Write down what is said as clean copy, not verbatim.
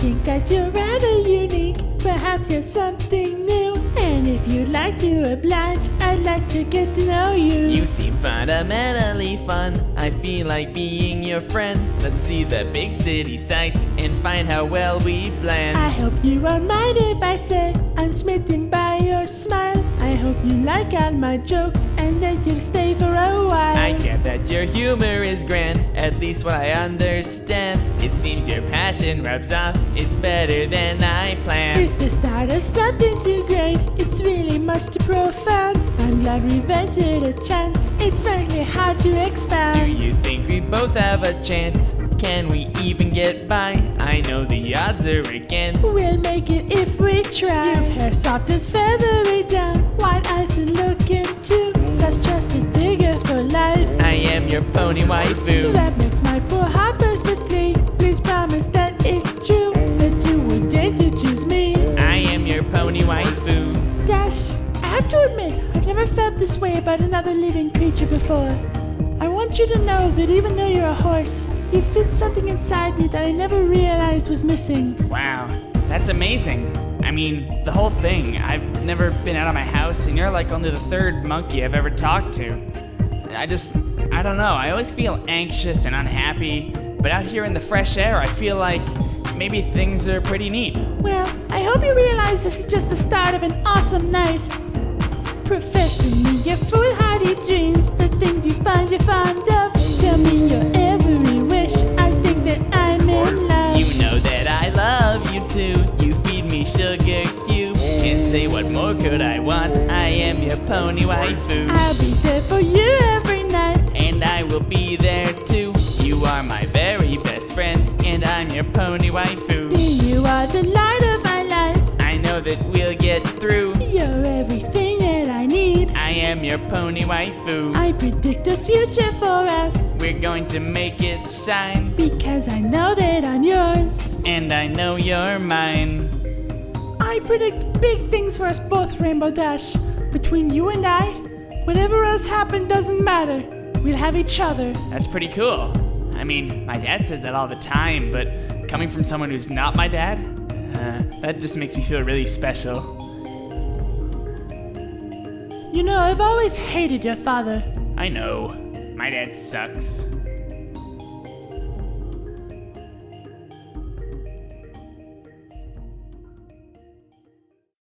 think that you're rather unique. Perhaps you're something new. And if you'd like to oblige, I'd like to get to know you. You seem fundamentally fun. I feel like being your friend. Let's see the big city sights and find how well we blend. I hope you won't mind if I say I'm smitten by your smile. I hope you like all my jokes and that you'll stay for a while. I get that your humor is grand, at least what I understand. It seems your passion rubs off, it's better than I planned. It's the start of something too great. It's really much too profound. I'm glad we ventured a chance. It's frankly hard to expound. Do you think we both have a chance? Can we even get by? I know the odds are against. We'll make it if we try. You've hair soft as feathery down, white eyes to look into, such trusted figure for life. I am your pony waifu. That makes my poor heart burst with glee. Please promise that it's true, that you would dare to choose me. I am your pony waifu. Dash, I have to admit, I've never felt this way about another living creature before. I want you to know that even though you're a horse, you fit something inside me that I never realized was missing. Wow, that's amazing. I mean, the whole thing. I've never been out of my house, and you're like only the third monkey I've ever talked to. I don't know. I always feel anxious and unhappy, but out here in the fresh air, I feel like maybe things are pretty neat. Well, I hope you realize this is just the start of an awesome night. Professing me your foolhardy dreams, the things you find you're fond of. Tell me your every wish, I think that I'm in love. You know that I love you too. You feed me sugar cubes. Can't say what more could I want. I am your pony waifu. I'll be there for you every night. And I will be there too. You are my very best friend, and I'm your pony waifu. You are the light of my life. I know that we'll get through. You're everything that I need. I am your pony waifu. I predict a future for us, We're going to make it shine, because I know that I'm yours. and I know you're mine. I predict big things for us both, Rainbow Dash. Between you and I, whatever else happened doesn't matter. We'll have each other. That's pretty cool. I mean, my dad says that all the time, but coming from someone who's not my dad, that just makes me feel really special. You know, I've always hated your father. I know. My dad sucks.